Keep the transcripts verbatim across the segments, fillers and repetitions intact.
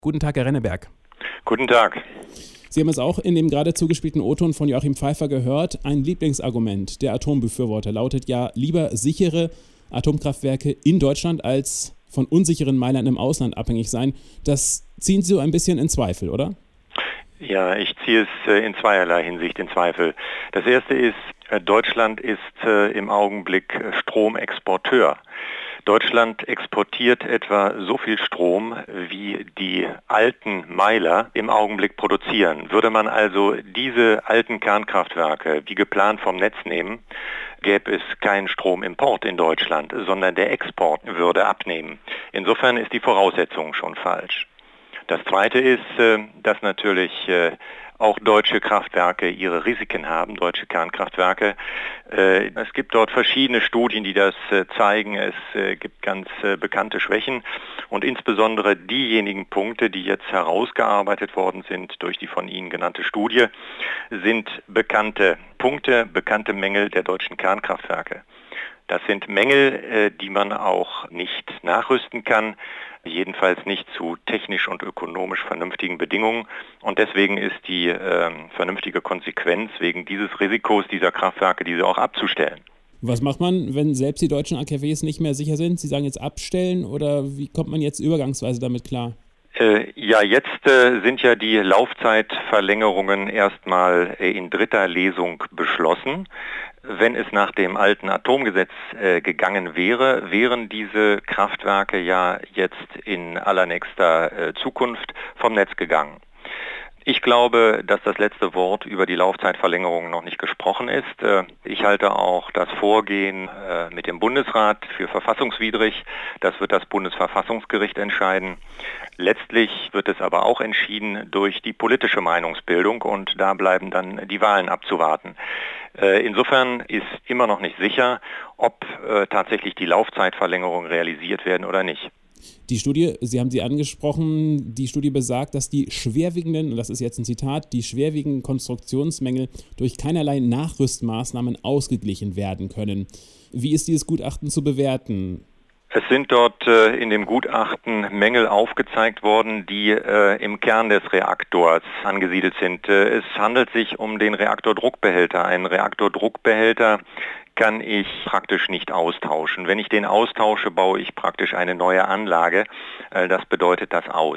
Guten Tag, Herr Renneberg. Guten Tag. Sie haben es auch in dem gerade zugespielten O-Ton von Joachim Pfeiffer gehört. Ein Lieblingsargument der Atombefürworter lautet ja, lieber sichere Atomkraftwerke in Deutschland als von unsicheren Meilern im Ausland abhängig sein. Das ziehen Sie so ein bisschen in Zweifel, oder? Ja, ich ziehe es in zweierlei Hinsicht in Zweifel. Das erste ist, Deutschland ist im Augenblick Stromexporteur. Deutschland exportiert etwa so viel Strom, wie die alten Meiler im Augenblick produzieren. Würde man also diese alten Kernkraftwerke wie geplant vom Netz nehmen, gäbe es keinen Stromimport in Deutschland, sondern der Export würde abnehmen. Insofern ist die Voraussetzung schon falsch. Das Zweite ist, dass natürlich auch deutsche Kraftwerke ihre Risiken haben, deutsche Kernkraftwerke. Es gibt dort verschiedene Studien, die das zeigen. Es gibt ganz bekannte Schwächen und insbesondere diejenigen Punkte, die jetzt herausgearbeitet worden sind durch die von Ihnen genannte Studie, sind bekannte Punkte, bekannte Mängel der deutschen Kernkraftwerke. Das sind Mängel, die man auch nicht nachrüsten kann, jedenfalls nicht zu technisch und ökonomisch vernünftigen Bedingungen. Und deswegen ist die äh, vernünftige Konsequenz wegen dieses Risikos dieser Kraftwerke, diese auch abzustellen. Was macht man, wenn selbst die deutschen A K Ws nicht mehr sicher sind? Sie sagen jetzt abstellen oder wie kommt man jetzt übergangsweise damit klar? Äh, ja, jetzt äh, sind ja die Laufzeitverlängerungen erstmal äh, in dritter Lesung beschlossen. Wenn es nach dem alten Atomgesetz äh, gegangen wäre, wären diese Kraftwerke ja jetzt in allernächster äh, Zukunft vom Netz gegangen. Ich glaube, dass das letzte Wort über die Laufzeitverlängerung noch nicht gesprochen ist. Ich halte auch das Vorgehen mit dem Bundesrat für verfassungswidrig. Das wird das Bundesverfassungsgericht entscheiden. Letztlich wird es aber auch entschieden durch die politische Meinungsbildung und da bleiben dann die Wahlen abzuwarten. Insofern ist immer noch nicht sicher, ob tatsächlich die Laufzeitverlängerung realisiert werden oder nicht. Die Studie, Sie haben sie angesprochen, die Studie besagt, dass die schwerwiegenden, und das ist jetzt ein Zitat, die schwerwiegenden Konstruktionsmängel durch keinerlei Nachrüstmaßnahmen ausgeglichen werden können. Wie ist dieses Gutachten zu bewerten? Es sind dort äh, in dem Gutachten Mängel aufgezeigt worden, die äh, im Kern des Reaktors angesiedelt sind. Äh, es handelt sich um den Reaktordruckbehälter. Ein Reaktordruckbehälter kann ich praktisch nicht austauschen. Wenn ich den austausche, baue ich praktisch eine neue Anlage. Das bedeutet das aus.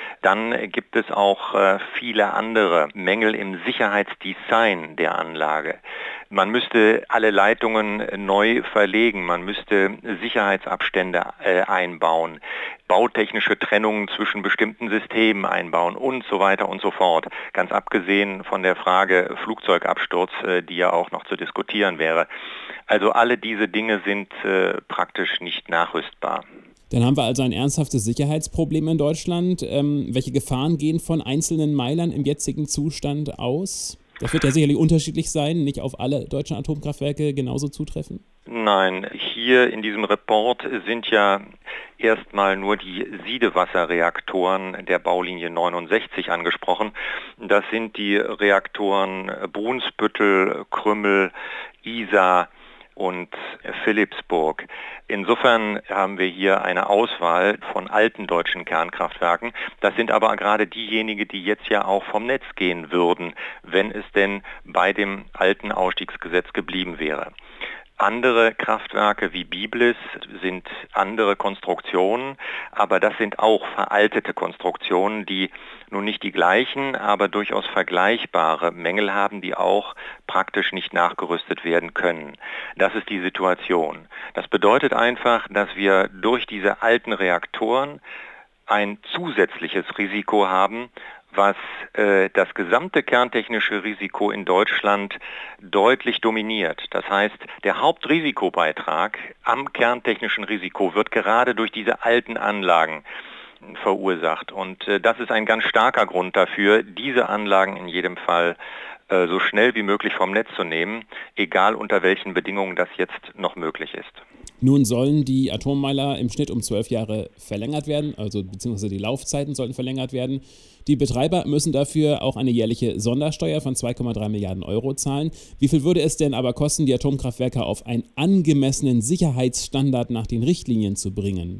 Dann gibt es auch viele andere Mängel im Sicherheitsdesign der Anlage. Man müsste alle Leitungen neu verlegen, man müsste Sicherheitsabstände einbauen, bautechnische Trennungen zwischen bestimmten Systemen einbauen und so weiter und so fort. Ganz abgesehen von der Frage Flugzeugabsturz, die ja auch noch zu diskutieren wäre. Also alle diese Dinge sind äh, praktisch nicht nachrüstbar. Dann haben wir also ein ernsthaftes Sicherheitsproblem in Deutschland. Ähm, welche Gefahren gehen von einzelnen Meilern im jetzigen Zustand aus? Das wird ja sicherlich unterschiedlich sein, nicht auf alle deutschen Atomkraftwerke genauso zutreffen. Nein, hier in diesem Report sind ja erstmal nur die Siedewasserreaktoren der Baulinie neunundsechzig angesprochen. Das sind die Reaktoren Brunsbüttel, Krümmel, Isar und Philippsburg. Insofern haben wir hier eine Auswahl von alten deutschen Kernkraftwerken. Das sind aber gerade diejenigen, die jetzt ja auch vom Netz gehen würden, wenn es denn bei dem alten Ausstiegsgesetz geblieben wäre. Andere Kraftwerke wie Biblis sind andere Konstruktionen, aber das sind auch veraltete Konstruktionen, die nun nicht die gleichen, aber durchaus vergleichbare Mängel haben, die auch praktisch nicht nachgerüstet werden können. Das ist die Situation. Das bedeutet einfach, dass wir durch diese alten Reaktoren ein zusätzliches Risiko haben, was äh, das gesamte kerntechnische Risiko in Deutschland deutlich dominiert. Das heißt, der Hauptrisikobeitrag am kerntechnischen Risiko wird gerade durch diese alten Anlagen verursacht. Und äh, das ist ein ganz starker Grund dafür, diese Anlagen in jedem Fall äh, so schnell wie möglich vom Netz zu nehmen, egal unter welchen Bedingungen das jetzt noch möglich ist. Nun sollen die Atommeiler im Schnitt um zwölf Jahre verlängert werden, also beziehungsweise die Laufzeiten sollten verlängert werden. Die Betreiber müssen dafür auch eine jährliche Sondersteuer von zwei Komma drei Milliarden Euro zahlen. Wie viel würde es denn aber kosten, die Atomkraftwerke auf einen angemessenen Sicherheitsstandard nach den Richtlinien zu bringen?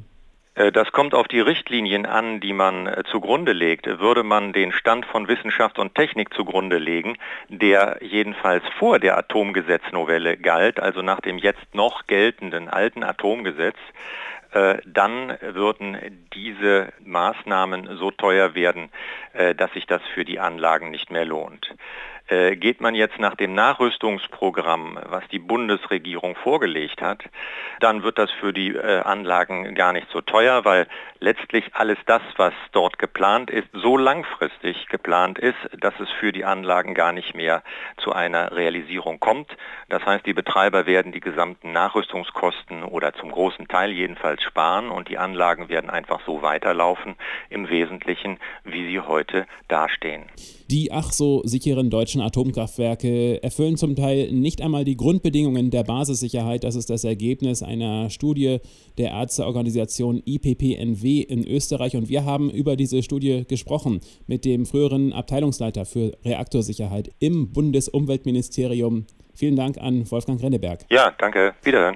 Das kommt auf die Richtlinien an, die man zugrunde legt. Würde man den Stand von Wissenschaft und Technik zugrunde legen, der jedenfalls vor der Atomgesetznovelle galt, also nach dem jetzt noch geltenden alten Atomgesetz, dann würden diese Maßnahmen so teuer werden, dass sich das für die Anlagen nicht mehr lohnt. Geht man jetzt nach dem Nachrüstungsprogramm, was die Bundesregierung vorgelegt hat, dann wird das für die Anlagen gar nicht so teuer, weil letztlich alles das, was dort geplant ist, so langfristig geplant ist, dass es für die Anlagen gar nicht mehr zu einer Realisierung kommt. Das heißt, die Betreiber werden die gesamten Nachrüstungskosten oder zum großen Teil jedenfalls sparen und die Anlagen werden einfach so weiterlaufen, im Wesentlichen, wie sie heute dastehen. Die ach so sicheren deutschen Atomkraftwerke erfüllen zum Teil nicht einmal die Grundbedingungen der Basissicherheit. Das ist das Ergebnis einer Studie der Ärzteorganisation I P P N W in Österreich. Und wir haben über diese Studie gesprochen mit dem früheren Abteilungsleiter für Reaktorsicherheit im Bundesumweltministerium. Vielen Dank an Wolfgang Renneberg. Ja, danke. Wiederhören.